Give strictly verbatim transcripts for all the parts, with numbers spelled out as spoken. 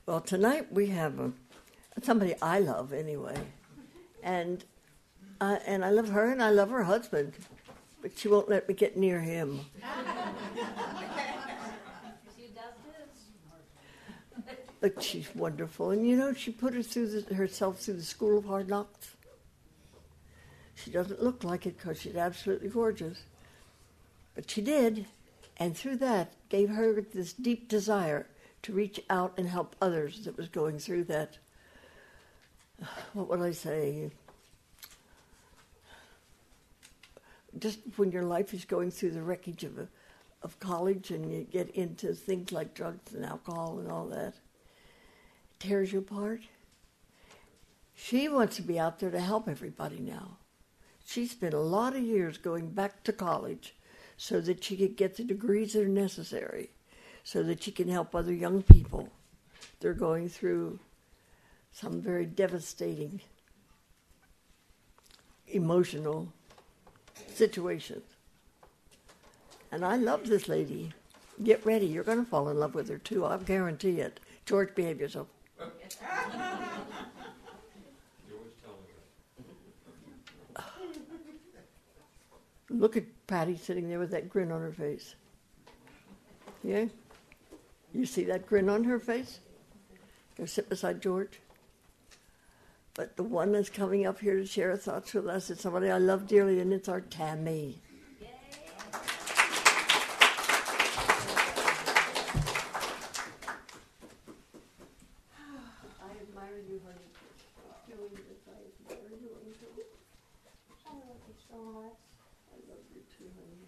Well, tonight we have a, somebody I love anyway, and uh, and I love her and I love her husband, but she won't let me get near him. But she's wonderful, and you know she put her through the, herself through the school of hard knocks. She doesn't look like it because she's absolutely gorgeous, but she did, and through that gave her this deep desire to reach out and help others that was going through that, what would I say, just when your life is going through the wreckage of a, of college and you get into things like drugs and alcohol and all that, it tears you apart. She wants to be out there to help everybody now. She spent a lot of years going back to college so that she could get the degrees that are necessary, so that she can help other young people. They're going through some very devastating emotional situations. And I love this lady. Get ready. You're going to fall in love with her, too. I guarantee it. George, behave yourself. Look at Patty sitting there with that grin on her face. Yeah? You see that grin on her face? Go sit beside George. But the one that's coming up here to share her thoughts with us is somebody I love dearly, and it's our Tammy. Yay. I admire you, honey. Doing this, I admire you. I love you so much. I love you too, honey.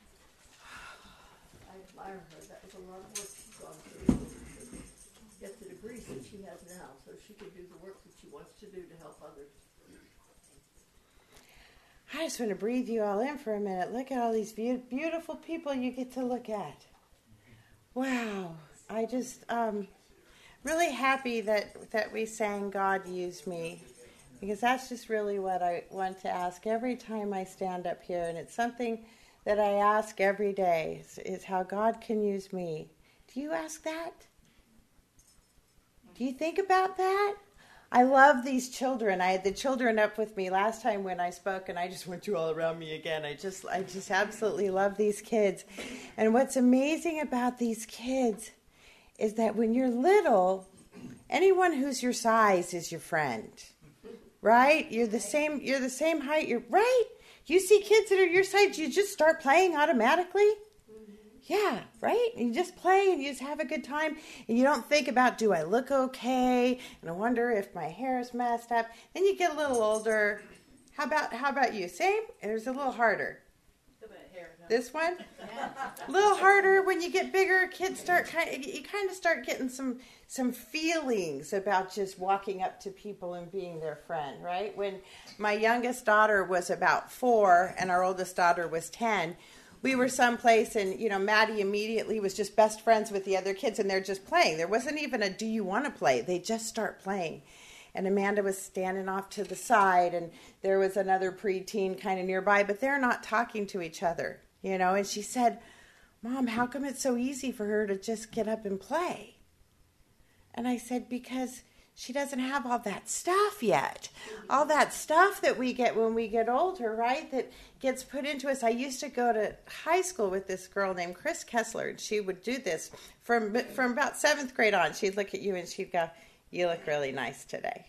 I admire her. That was a lot of work she's gone through to get the degrees that she has now, so she can do the work that she wants to do to help others. I just want to breathe you all in for a minute. Look at all these be- beautiful people you get to look at. Wow. I just, um, really happy that, that we sang God Use Me, because that's just really what I want to ask every time I stand up here, and it's something that I ask every day, is, is how God can use me. Do you ask that? Do you think about that? I love these children. I had the children up with me last time when I spoke, and I just went you all around me again. I just, I just absolutely love these kids. And what's amazing about these kids is that when you're little, anyone who's your size is your friend, right? You're the same. You're the same height. You're right. You see kids that are your size, you just start playing automatically. Yeah, right? You just play and you just have a good time. And you don't think about, do I look okay? And I wonder if my hair is messed up. Then you get a little older. How about how about you? Same? It's a little harder. This one? A little harder when you get bigger. Kids start kind of, you kind of start getting some some feelings about just walking up to people and being their friend, right? When my youngest daughter was about four and our oldest daughter was ten, we were someplace, and, you know, Maddie immediately was just best friends with the other kids, and they're just playing. There wasn't even a, do you want to play? They just start playing. And Amanda was standing off to the side, and there was another preteen kind of nearby, but they're not talking to each other, you know. And she said, Mom, how come it's so easy for her to just get up and play? And I said, because she doesn't have all that stuff yet. All that stuff that we get when we get older, right? That gets put into us. I used to go to high school with this girl named Chris Kessler, and she would do this from from about seventh grade on. She'd look at you and she'd go, you look really nice today.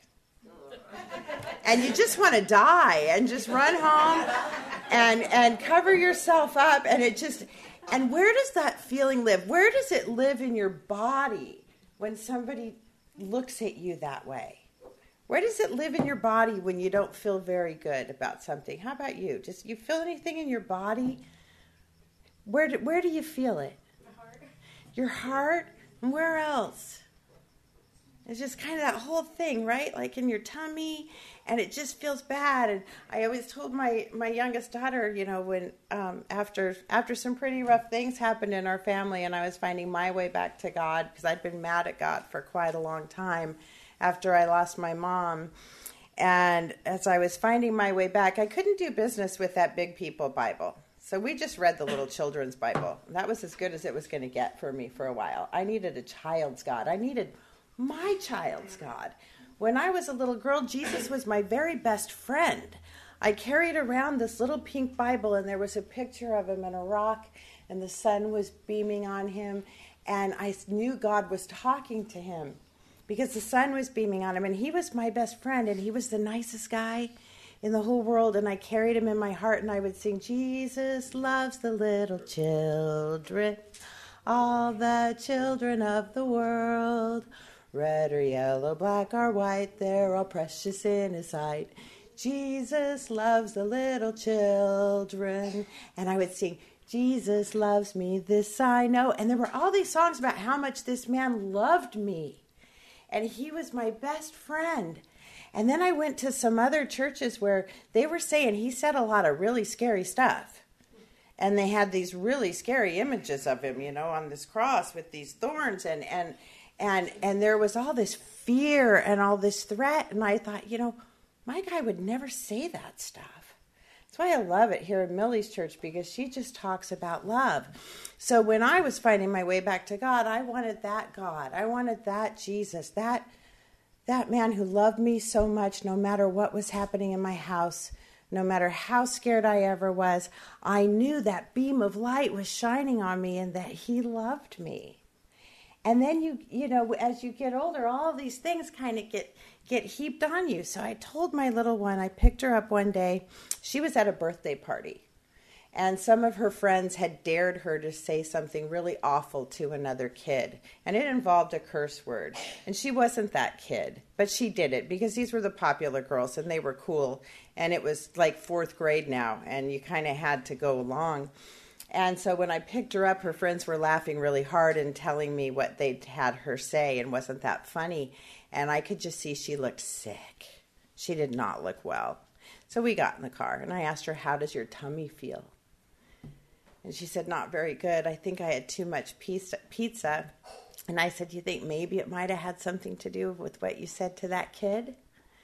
And you just want to die and just run home and and cover yourself up. And it just, and where does that feeling live? Where does it live in your body when somebody looks at you that way? Where does it live in your body when you don't feel very good about something? How about you? Just, you feel anything in your body? Where do, where do you feel it? The heart. Your heart? And where else? It's just kind of that whole thing, right? Like in your tummy, and it just feels bad. And I always told my, my youngest daughter, you know, when um, after after some pretty rough things happened in our family, and I was finding my way back to God, because I'd been mad at God for quite a long time after I lost my mom. And as I was finding my way back, I couldn't do business with that Big People Bible. So we just read the little children's Bible. That was as good as it was going to get for me for a while. I needed a child's God. I needed my child's God. When I was a little girl, Jesus was my very best friend. I carried around this little pink Bible, and there was a picture of him in a rock, and the sun was beaming on him, and I knew God was talking to him because the sun was beaming on him, and he was my best friend, and he was the nicest guy in the whole world, and I carried him in my heart, and I would sing, Jesus loves the little children, all the children of the world, red or yellow, black or white, they're all precious in his sight. Jesus loves the little children. And I would sing, Jesus loves me, this I know. And there were all these songs about how much this man loved me. And he was my best friend. And then I went to some other churches where they were saying he said a lot of really scary stuff. And they had these really scary images of him, you know, on this cross with these thorns. And, and, and, and there was all this fear and all this threat. And I thought, you know, my guy would never say that stuff. That's why I love it here in Millie's church, because she just talks about love. So when I was finding my way back to God, I wanted that God. I wanted that Jesus, that, that man who loved me so much no matter what was happening in my house, no matter how scared I ever was. I knew that beam of light was shining on me and that he loved me. And then, you you know, as you get older, all these things kind of get, get heaped on you. So I told my little one, I picked her up one day. She was at a birthday party. And some of her friends had dared her to say something really awful to another kid. And it involved a curse word. And she wasn't that kid. But she did it because these were the popular girls and they were cool. And it was like fourth grade now. And you kind of had to go along. And so when I picked her up, her friends were laughing really hard and telling me what they'd had her say, and wasn't that funny. And I could just see she looked sick. She did not look well. So we got in the car, and I asked her, how does your tummy feel? And she said, not very good. I think I had too much pizza. And I said, you think maybe it might have had something to do with what you said to that kid?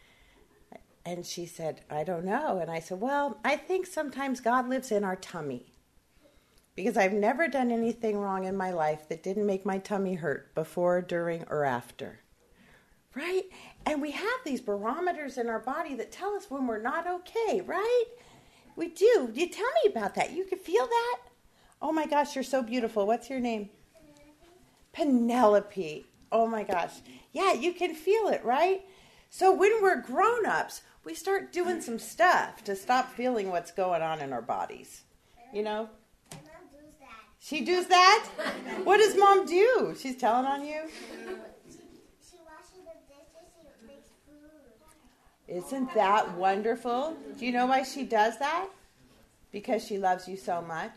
And she said, I don't know. And I said, well, I think sometimes God lives in our tummy. Because I've never done anything wrong in my life that didn't make my tummy hurt before, during, or after. Right? And we have these barometers in our body that tell us when we're not okay, right? We do. You tell me about that. You can feel that? Oh my gosh, you're so beautiful. What's your name? Penelope. Penelope. Oh my gosh. Yeah, you can feel it, right? So when we're grown-ups, we start doing some stuff to stop feeling what's going on in our bodies. You know? She does that? What does Mom do? She's telling on you? She washes the dishes, she makes food. Isn't that wonderful? Do you know why she does that? Because she loves you so much.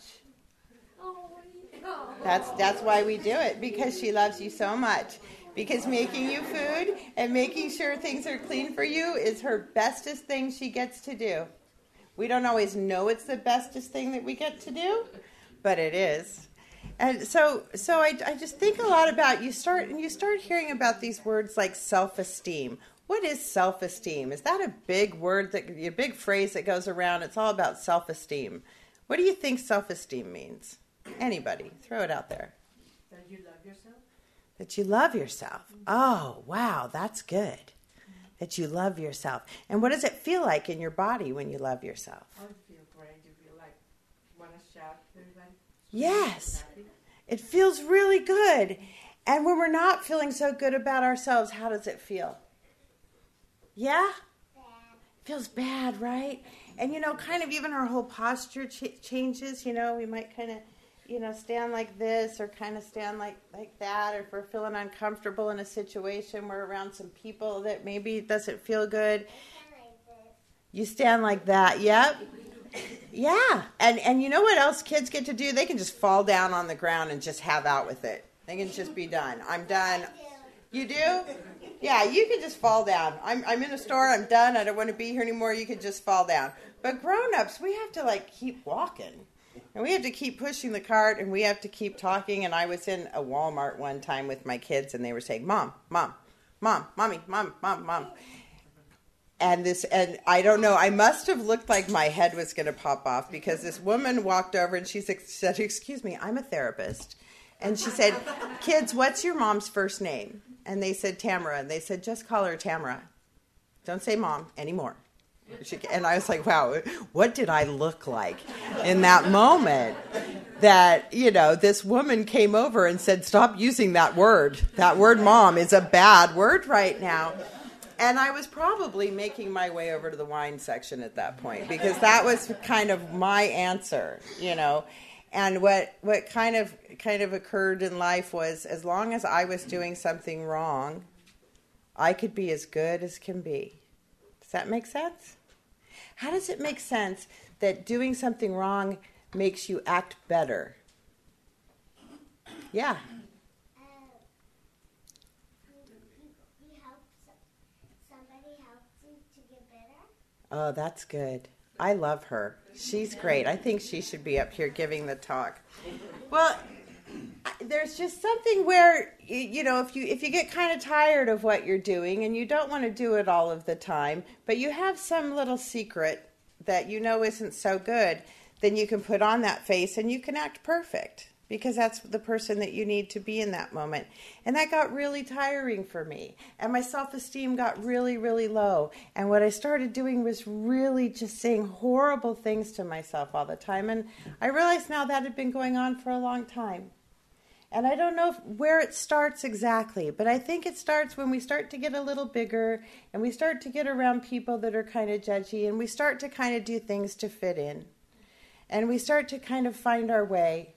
That's that's why we do it, because she loves you so much. Because making you food and making sure things are clean for you is her bestest thing she gets to do. We don't always know it's the bestest thing that we get to do, but it is. And so so I, I just think a lot about, you start and you start hearing about these words like self-esteem. What is self-esteem? Is that a big word, that a big phrase that goes around? It's all about self-esteem. What do you think self-esteem means? Anybody, throw it out there. That you love yourself? That you love yourself. Oh, wow, that's good. That you love yourself. And what does it feel like in your body when you love yourself? Oh, you feel great. You feel like want to shout to everybody. Yes. It feels really good. And when we're not feeling so good about ourselves, how does it feel? Yeah? Bad. Feels bad, right? And, you know, kind of even our whole posture ch- changes. You know, we might kind of, you know, stand like this or kind of stand like, like that. Or if we're feeling uncomfortable in a situation, we're around some people that maybe doesn't feel good. You stand like that. Yep. Yeah. And and you know what else kids get to do? They can just fall down on the ground and just have out with it. They can just be done. I'm done. You do? Yeah, you can just fall down. I'm I'm in a store, I'm done, I don't want to be here anymore, you can just fall down. But grown-ups, we have to like keep walking. And we have to keep pushing the cart, and we have to keep talking. And I was in a Walmart one time with my kids, and they were saying, Mom, Mom, Mom, Mommy, Mom, Mom, Mom. And this, and I don't know, I must have looked like my head was going to pop off, because this woman walked over and she said, excuse me, I'm a therapist. And she said, kids, what's your mom's first name? And they said, Tamara. And they said, just call her Tamara. Don't say mom anymore. She, and I was like, wow, what did I look like in that moment that, you know, this woman came over and said, stop using that word. That word mom is a bad word right now. And I was probably making my way over to the wine section at that point because that was kind of my answer, you know. And what what kind of kind of occurred in life was as long as I was doing something wrong, I could be as good as can be. Does that make sense? How does it make sense that doing something wrong makes you act better? Yeah. Uh, you, you, you help some, somebody help you to get better? Oh, that's good. I love her. She's great. I think she should be up here giving the talk. Well, there's just something where, you know, if you if you get kind of tired of what you're doing and you don't want to do it all of the time, but you have some little secret that you know isn't so good, then you can put on that face and you can act perfect because that's the person that you need to be in that moment. And that got really tiring for me. And my self-esteem got really, really low. And what I started doing was really just saying horrible things to myself all the time. And I realized now that had been going on for a long time. And I don't know if, where it starts exactly, but I think it starts when we start to get a little bigger and we start to get around people that are kind of judgy and we start to kind of do things to fit in. And we start to kind of find our way.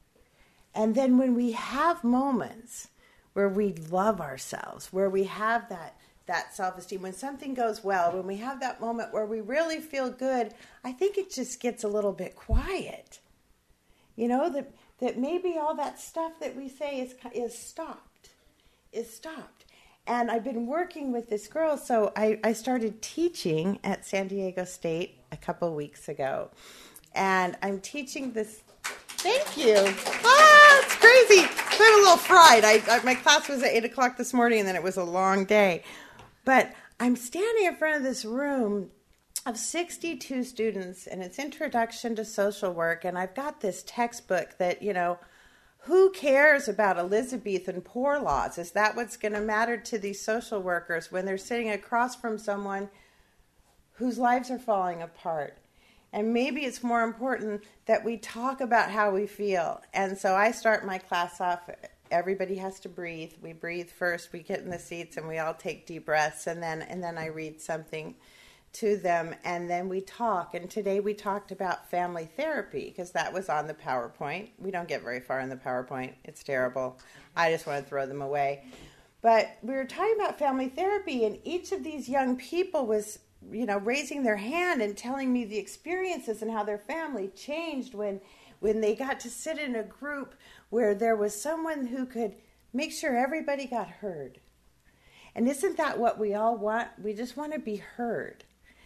And then when we have moments where we love ourselves, where we have that, that self-esteem, when something goes well, when we have that moment where we really feel good, I think it just gets a little bit quiet. You know, that that maybe all that stuff that we say is is stopped, is stopped. And I've been working with this girl, so I, I started teaching at San Diego State a couple weeks ago. And I'm teaching this. Thank you. Ah, it's crazy. So I'm a little fried. I, I my class was at eight o'clock this morning, and then it was a long day. But I'm standing in front of this room of sixty-two students, and it's Introduction to Social Work, and I've got this textbook that, you know, who cares about Elizabethan poor laws? Is that what's going to matter to these social workers when they're sitting across from someone whose lives are falling apart? And maybe it's more important that we talk about how we feel. And so I start my class off, everybody has to breathe. We breathe first, we get in the seats, and we all take deep breaths, and then and then I read something to them, and then we talk. And today we talked about family therapy, because that was on the PowerPoint. We don't get very far in the PowerPoint. It's terrible. I just want to throw them away. But we were talking about family therapy, and each of these young people was, you know, raising their hand and telling me the experiences and how their family changed when when they got to sit in a group where there was someone who could make sure everybody got heard. And isn't that what we all want? We just want to be heard.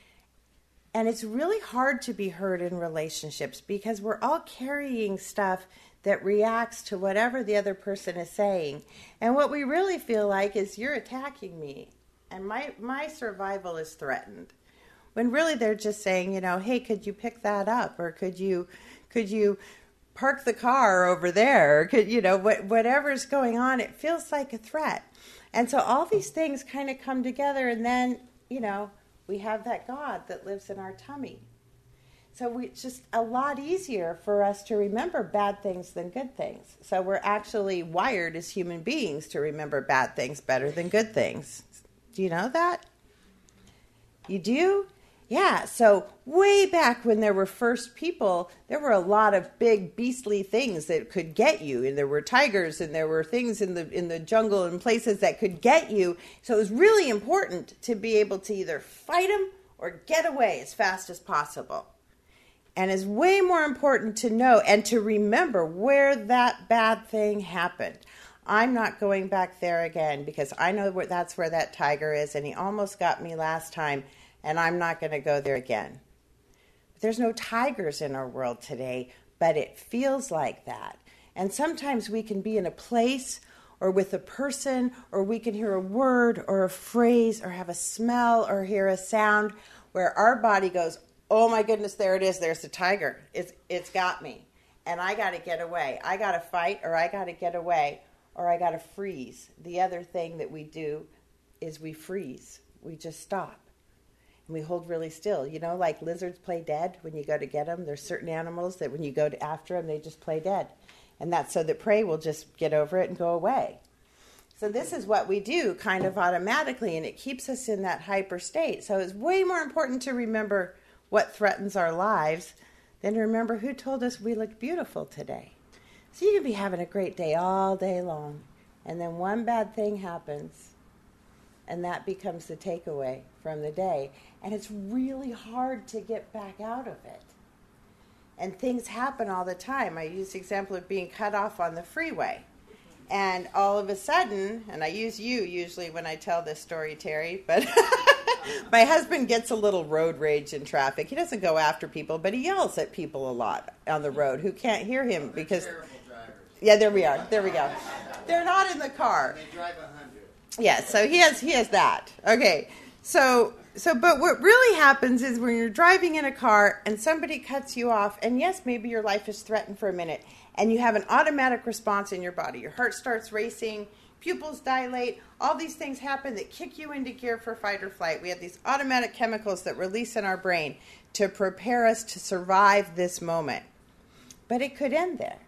And it's really hard to be heard in relationships because we're all carrying stuff that reacts to whatever the other person is saying. And what we really feel like is, you're attacking me, and my, my survival is threatened. When really they're just saying, you know, hey, could you pick that up? Or could you could you park the car over there? Or could, you know, what, whatever's going on, it feels like a threat. And so all these things kind of come together, and then, you know, we have that God that lives in our tummy. So we, it's just a lot easier for us to remember bad things than good things. So we're actually wired as human beings to remember bad things better than good things. Do you know that? You do? Yeah, so way back when there were first people, there were a lot of big beastly things that could get you. And there were tigers, and there were things in the in the jungle and places that could get you. So it was really important to be able to either fight them or get away as fast as possible. And it's way more important to know and to remember where that bad thing happened. I'm not going back there again because I know where, that's where that tiger is, and he almost got me last time. And I'm not going to go there again. There's no tigers in our world today, but it feels like that. And sometimes we can be in a place or with a person, or we can hear a word or a phrase or have a smell or hear a sound where our body goes, oh my goodness, there it is. There's the tiger. It's, it's got me. And I got to get away. I got to fight, or I got to get away. or I got to freeze. The other thing that we do is we freeze. We just stop. And we hold really still. You know, like lizards play dead when you go to get them. There's certain animals that when you go to after them, they just play dead. And that's so that prey will just get over it and go away. So this is what we do kind of automatically, and it keeps us in that hyper state. So it's way more important to remember what threatens our lives than to remember who told us we looked beautiful today. So you can be having a great day all day long, and then one bad thing happens, and that becomes the takeaway from the day. And it's really hard to get back out of it. And things happen all the time. I use the example of being cut off on the freeway. And all of a sudden, and I use you usually when I tell this story, Terry, but my husband gets a little road rage in traffic. He doesn't go after people, but he yells at people a lot on the road who can't hear him because... Yeah, there we are. There we go. They're not in the car. They drive a hundred. Yeah, so he has he has that. Okay, so so but what really happens is when you're driving in a car and somebody cuts you off, and yes, maybe your life is threatened for a minute, and you have an automatic response in your body. Your heart starts racing, pupils dilate, all these things happen that kick you into gear for fight or flight. We have these automatic chemicals that release in our brain to prepare us to survive this moment. But it could end there.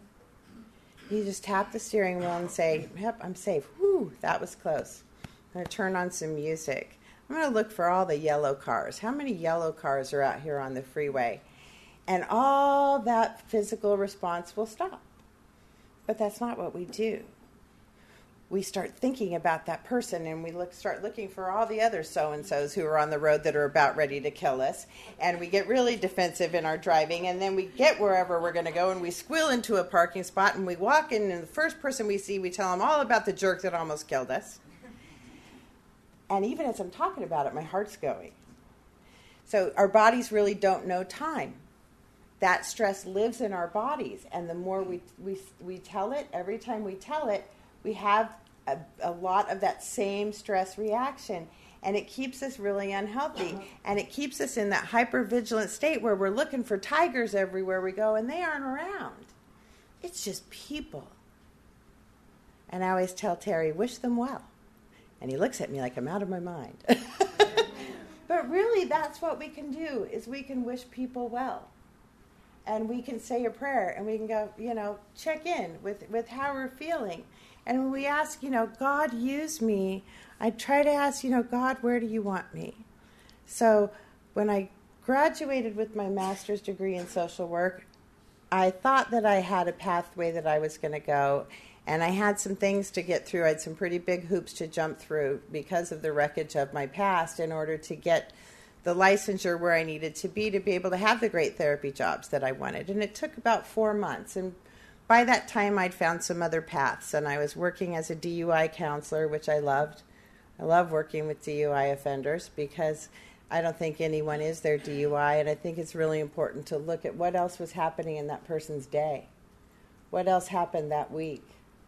You just tap the steering wheel and say, yep, I'm safe. Whew, that was close. I'm going to turn on some music. I'm going to look for all the yellow cars. How many yellow cars are out here on the freeway? And all that physical response will stop. But that's not what we do. We start thinking about that person, and we look, start looking for all the other so-and-sos who are on the road that are about ready to kill us. And we get really defensive in our driving, and then we get wherever we're going to go, and we squeal into a parking spot, and we walk in, and the first person we see, we tell them all about the jerk that almost killed us. And even as I'm talking about it, my heart's going. So our bodies really don't know time. That stress lives in our bodies, and the more we we we tell it, every time we tell it, we have a, a lot of that same stress reaction, and it keeps us really unhealthy, and it keeps us in that hypervigilant state where we're looking for tigers everywhere we go, and they aren't around. It's just people. And I always tell Terry, wish them well. And he looks at me like I'm out of my mind. But really, that's what we can do, is we can wish people well. And we can say a prayer, and we can go, you know, check in with, with how we're feeling. And when we ask, you know, God, use me, I try to ask, you know, God, where do you want me? So when I graduated with my master's degree in social work, I thought that I had a pathway that I was going to go. And I had some things to get through. I had some pretty big hoops to jump through because of the wreckage of my past in order to get the licensure where I needed to be to be able to have the great therapy jobs that I wanted. And it took about four months. And by that time, I'd found some other paths. And I was working as a D U I counselor, which I loved. I love working with D U I offenders because I don't think anyone is their D U I. And I think it's really important to look at what else was happening in that person's day. What else happened that week?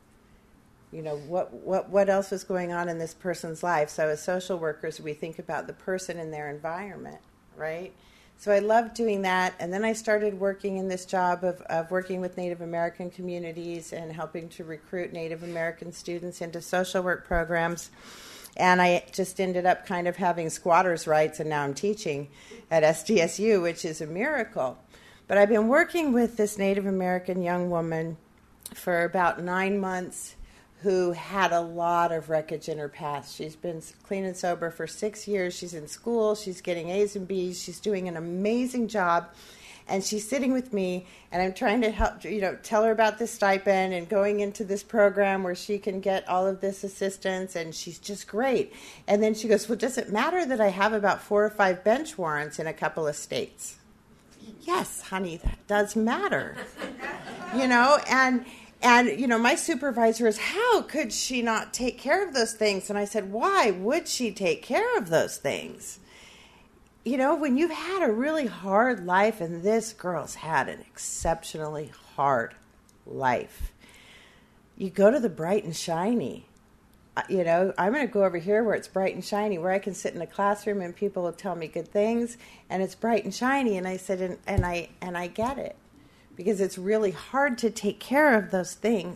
You know, what, what, what else was going on in this person's life? So as social workers, we think about the person and their environment, right? So I loved doing that. And then I started working in this job of, of working with Native American communities and helping to recruit Native American students into social work programs. And I just ended up kind of having squatters' rights, and now I'm teaching at S D S U, which is a miracle. But I've been working with this Native American young woman for about nine months who had a lot of wreckage in her past. She's been clean and sober for six years. She's in school. She's getting A's and B's. She's doing an amazing job. And she's sitting with me, and I'm trying to help, you know, tell her about this stipend and going into this program where she can get all of this assistance, and she's just great. And then she goes, well, does it matter that I have about four or five bench warrants in a couple of states? Yes, honey, that does matter. You know, and... And, you know, my supervisor is, how could she not take care of those things? And I said, why would she take care of those things? You know, when you've had a really hard life, and this girl's had an exceptionally hard life, you go to the bright and shiny. You know, I'm going to go over here where it's bright and shiny, where I can sit in a classroom and people will tell me good things, and it's bright and shiny. And I said, and, and I and I get it. Because it's really hard to take care of those things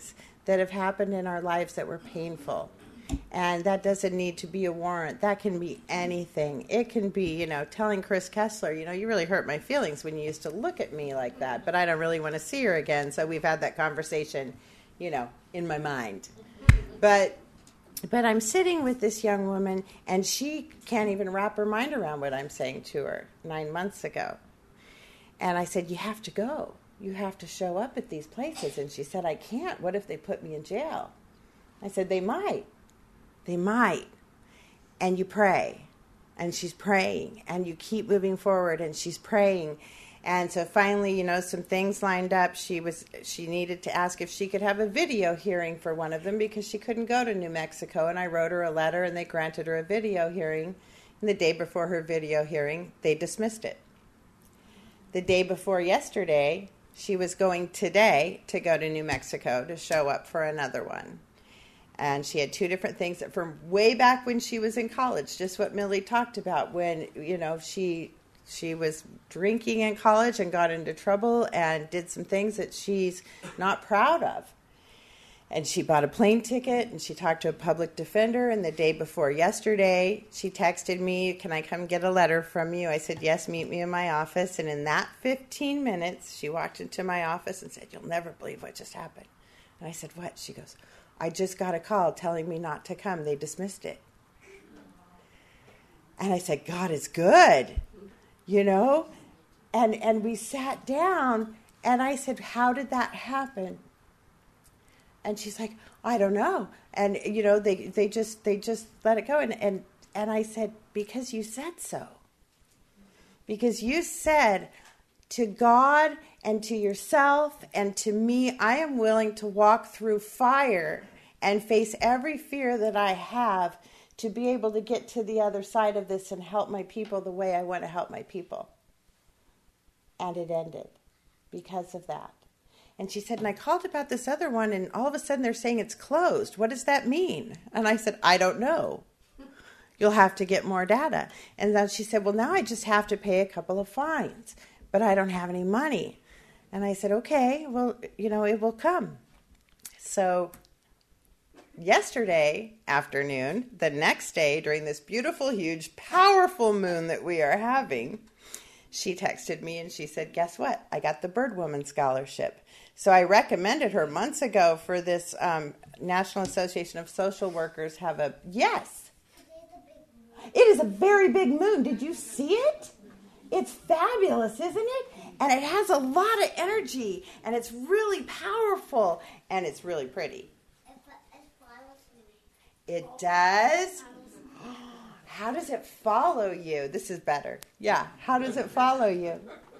that have happened in our lives that were painful. And that doesn't need to be a warrant. That can be anything. It can be, you know, telling Chris Kessler, you know, you really hurt my feelings when you used to look at me like that, but I don't really want to see her again. So we've had that conversation, you know, in my mind. But but I'm sitting with this young woman, and she can't even wrap her mind around what I'm saying to her nine months ago. And I said, you have to go. You have to show up at these places. And she said, I can't. What if they put me in jail? I said, they might. They might. And you pray. And she's praying. And you keep moving forward. And she's praying. And so finally, you know, some things lined up. She was she needed to ask if she could have a video hearing for one of them because she couldn't go to New Mexico. And I wrote her a letter, and they granted her a video hearing. And the day before her video hearing, they dismissed it. The day before yesterday, she was going today to go to New Mexico to show up for another one. And she had two different things that from way back when she was in college, just what Millie talked about, when, you know, she she was drinking in college and got into trouble and did some things that she's not proud of. And she bought a plane ticket, and she talked to a public defender. And the day before yesterday, she texted me, can I come get a letter from you? I said, yes, meet me in my office. And in that fifteen minutes, she walked into my office and said, you'll never believe what just happened. And I said, what? She goes, I just got a call telling me not to come. They dismissed it. And I said, God is good, you know? And and we sat down, and I said, how did that happen? And she's like, I don't know. And, you know, they, they just they just let it go. And, and, and I said, because you said so. Because you said to God and to yourself and to me, I am willing to walk through fire and face every fear that I have to be able to get to the other side of this and help my people the way I want to help my people. And it ended because of that. And she said, and I called about this other one, and all of a sudden they're saying it's closed. What does that mean? And I said, I don't know. You'll have to get more data. And then she said, well, now I just have to pay a couple of fines, but I don't have any money. And I said, okay, well, you know, it will come. So yesterday afternoon, the next day, during this beautiful, huge, powerful moon that we are having, she texted me and she said, guess what? I got the Bird Woman Scholarship. So I recommended her months ago for this um, National Association of Social Workers have a, yes. It is a very big moon. Did you see it? It's fabulous, isn't it? And it has a lot of energy, and it's really powerful, and it's really pretty. It does? How does it follow you? This is better. Yeah. How does it follow you?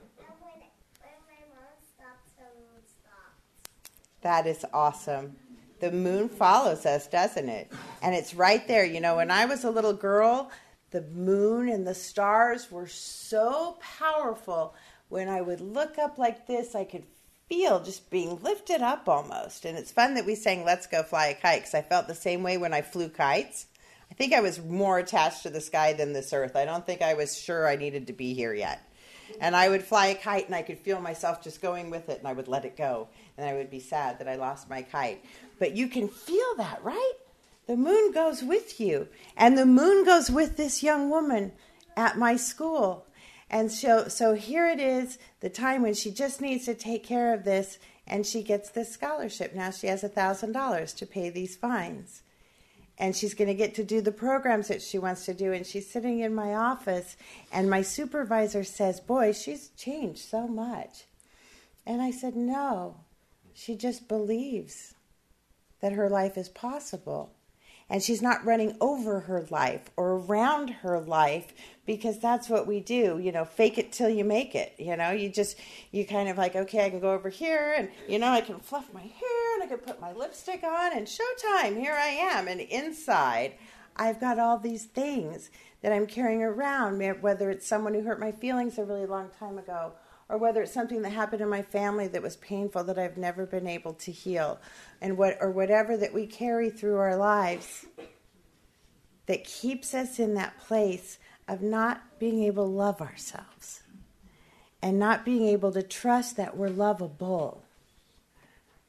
That is awesome. The moon follows us, doesn't it? And it's right there. You know, when I was a little girl, the moon and the stars were so powerful. When I would look up like this, I could feel just being lifted up almost. And it's fun that we sang Let's Go Fly a Kite, because I felt the same way when I flew kites. I think I was more attached to the sky than this earth. I don't think I was sure I needed to be here yet. And I would fly a kite, and I could feel myself just going with it, and I would let it go. And I would be sad that I lost my kite. But you can feel that, right? The moon goes with you. And the moon goes with this young woman at my school. And so, so here it is, the time when she just needs to take care of this, and she gets this scholarship. Now she has one thousand dollars to pay these fines. And she's going to get to do the programs that she wants to do. And she's sitting in my office, and my supervisor says, boy, she's changed so much. And I said, no, she just believes that her life is possible. And she's not running over her life or around her life, because that's what we do, you know, fake it till you make it. You know, you just, you kind of like, okay, I can go over here and, you know, I can fluff my hair and I can put my lipstick on and showtime, here I am. And inside, I've got all these things that I'm carrying around, whether it's someone who hurt my feelings a really long time ago, or whether it's something that happened in my family that was painful that I've never been able to heal, and what or whatever that we carry through our lives that keeps us in that place of not being able to love ourselves and not being able to trust that we're lovable.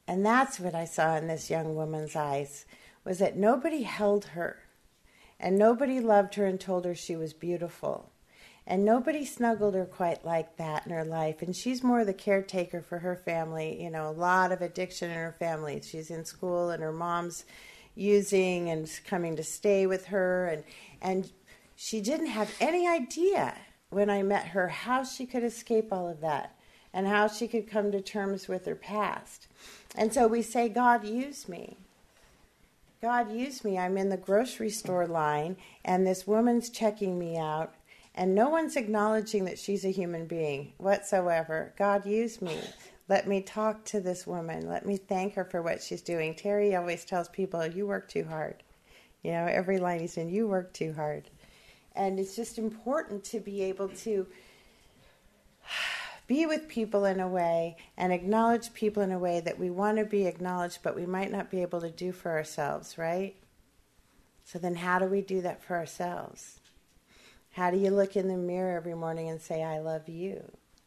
And that's what I saw in this young woman's eyes, was that nobody held her, and nobody loved her and told her she was beautiful. And nobody snuggled her quite like that in her life. And she's more the caretaker for her family. You know, a lot of addiction in her family. She's in school and her mom's using and coming to stay with her. And, and she didn't have any idea when I met her how she could escape all of that and how she could come to terms with her past. And so we say, God, use me. God, use me. I'm in the grocery store line and this woman's checking me out. And no one's acknowledging that she's a human being whatsoever. God, use me. Let me talk to this woman. Let me thank her for what she's doing. Terry always tells people, you work too hard. You know, every line he's in, you work too hard. And it's just important to be able to be with people in a way and acknowledge people in a way that we want to be acknowledged, but we might not be able to do for ourselves, right? So then how do we do that for ourselves? How do you look in the mirror every morning and say, I love you?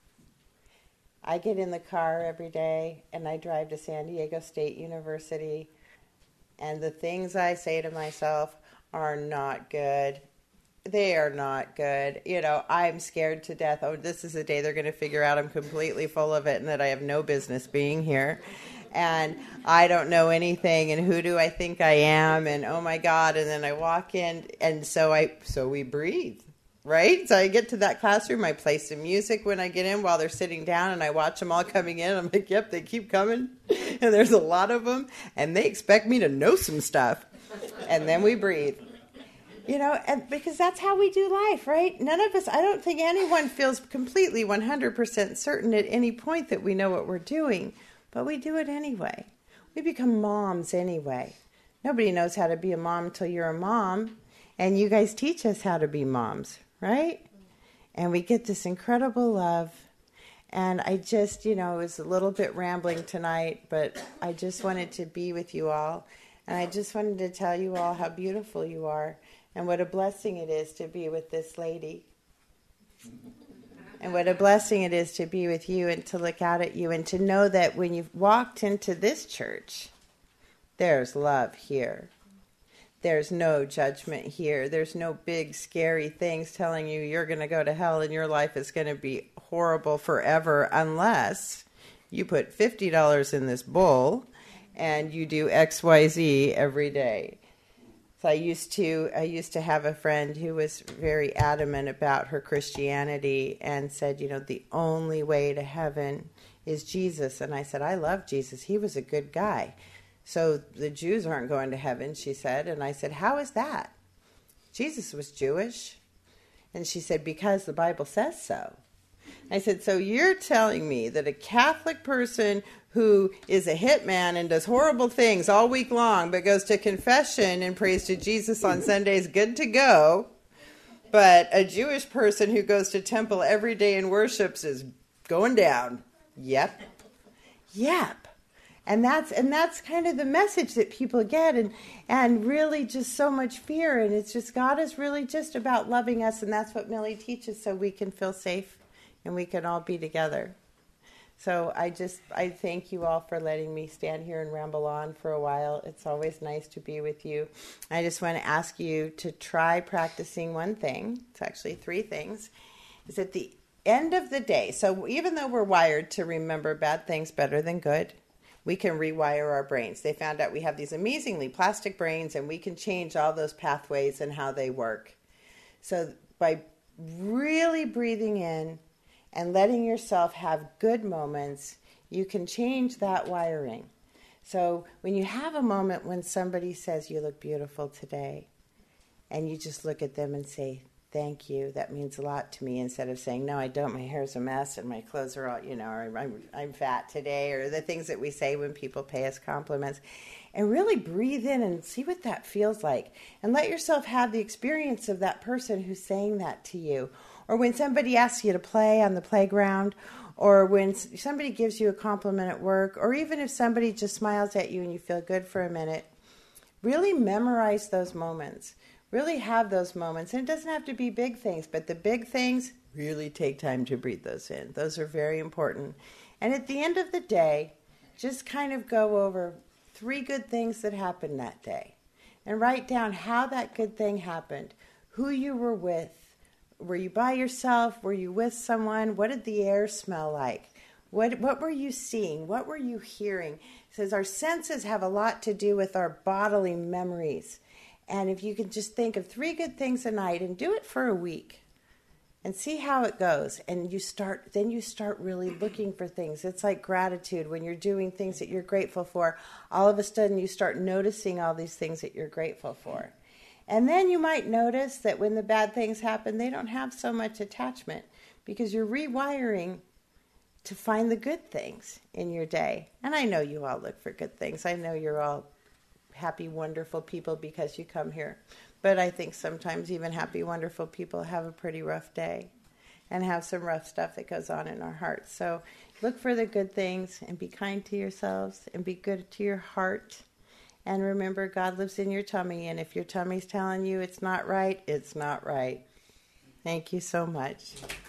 I get in the car every day and I drive to San Diego State University, and the things I say to myself are not good. They are not good. You know, I'm scared to death. Oh, this is the day they're going to figure out I'm completely full of it and that I have no business being here. And I don't know anything, and who do I think I am? And oh my God. And then I walk in, and so I, so we breathe. Right? So I get to that classroom, I play some music when I get in while they're sitting down, and I watch them all coming in. I'm like, yep, they keep coming. And there's a lot of them, and they expect me to know some stuff. And then we breathe. You know, and because that's how we do life, right? None of us, I don't think anyone feels completely one hundred percent certain at any point that we know what we're doing, but we do it anyway. We become moms anyway. Nobody knows how to be a mom until you're a mom, and you guys teach us how to be moms. Right? And we get this incredible love. And I just, you know, it was a little bit rambling tonight, but I just wanted to be with you all. And I just wanted to tell you all how beautiful you are and what a blessing it is to be with this lady. And what a blessing it is to be with you and to look out at you and to know that when you've walked into this church, there's love here. There's no judgment here. There's no big, scary things telling you you're going to go to hell and your life is going to be horrible forever unless you put fifty dollars in this bowl and you do X Y Z every day. So I used to I used to have a friend who was very adamant about her Christianity and said, you know, the only way to heaven is Jesus. And I said, I love Jesus. He was a good guy. So the Jews aren't going to heaven, she said. And I said, how is that? Jesus was Jewish. And she said, because the Bible says so. I said, so you're telling me that a Catholic person who is a hitman and does horrible things all week long, but goes to confession and prays to Jesus on Sundays, good to go, but a Jewish person who goes to temple every day and worships is going down? Yep. Yep. And that's and that's kind of the message that people get, and and really just so much fear. And it's just God is really just about loving us, and that's what Millie teaches, so we can feel safe and we can all be together. So I just I thank you all for letting me stand here and ramble on for a while. It's always nice to be with you. I just want to ask you to try practicing one thing. It's actually three things. Is at the end of the day. So even though we're wired to remember bad things better than good, we can rewire our brains. They found out we have these amazingly plastic brains, and we can change all those pathways and how they work. So by really breathing in and letting yourself have good moments, you can change that wiring. So when you have a moment when somebody says, you look beautiful today, and you just look at them and say, thank you, that means a lot to me, instead of saying, no, I don't, my hair's a mess and my clothes are all, you know, or I'm, I'm fat today, or the things that we say when people pay us compliments. And really breathe in and see what that feels like. And let yourself have the experience of that person who's saying that to you. Or when somebody asks you to play on the playground, or when somebody gives you a compliment at work, or even if somebody just smiles at you and you feel good for a minute, really memorize those moments. Really have those moments. And it doesn't have to be big things, but the big things, really take time to breathe those in. Those are very important. And at the end of the day, just kind of go over three good things that happened that day and write down how that good thing happened, who you were with. Were you by yourself? Were you with someone? What did the air smell like? What what were you seeing? What were you hearing? It says our senses have a lot to do with our bodily memories. And if you can just think of three good things a night and do it for a week and see how it goes, and you start then you start really looking for things. It's like gratitude. When you're doing things that you're grateful for, all of a sudden you start noticing all these things that you're grateful for. And then you might notice that when the bad things happen, they don't have so much attachment because you're rewiring to find the good things in your day. And I know you all look for good things. I know you're all happy, wonderful people because you come here. But I think sometimes even happy, wonderful people have a pretty rough day and have some rough stuff that goes on in our hearts. So look for the good things and be kind to yourselves and be good to your heart. And remember, God lives in your tummy, and if your tummy's telling you it's not right, it's not right. Thank you so much.